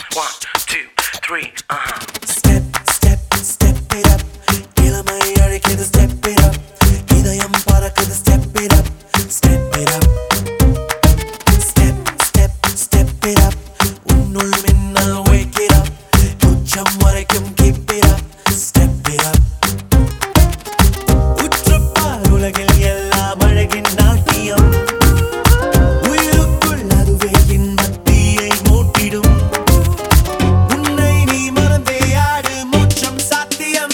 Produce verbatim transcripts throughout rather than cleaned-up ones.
One, two, three, uh-huh. Step, step, step it up. இளமை அழைக்குது step it up. இதயம் பறக்குது step it up. Step it up. Step, step, step it up. உன்னுள் மின்னல் wake it up. உச்சம் வரைக்கும் keep it up. Step it up. உற்றுப்பார் உலகில் எல்லாம் அழகின் நாட்டியம். உயிருக்குள் அதுவே இன்பத் தீயை மூட்டிடும். உன்னை நீ மறந்தே ஆடு மோட்சம் சாத்தியம்.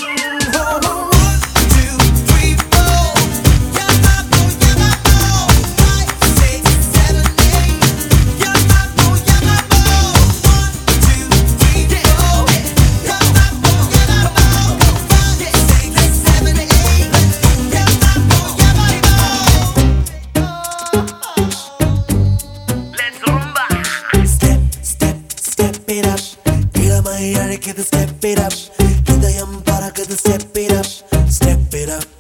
Let's rumba. Step, step, step it up. இளமை அழைக்குது step it up. இதயம் பறக்குது step it up. Step it up.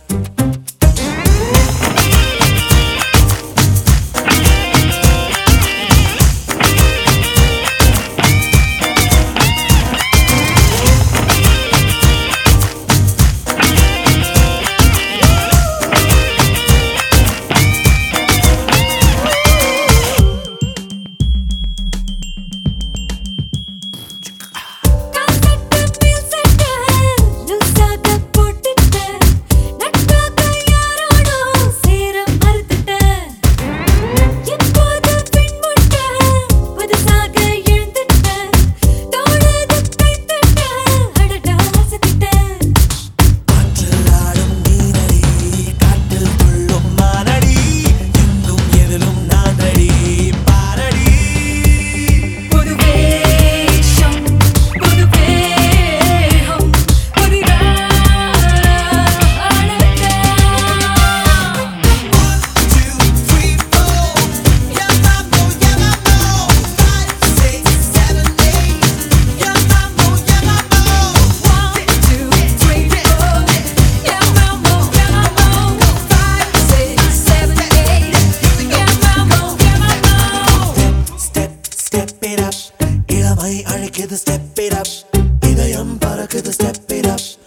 Step it up. இளமை அழைக்குது step it up. இதயம் பறக்குது step it up.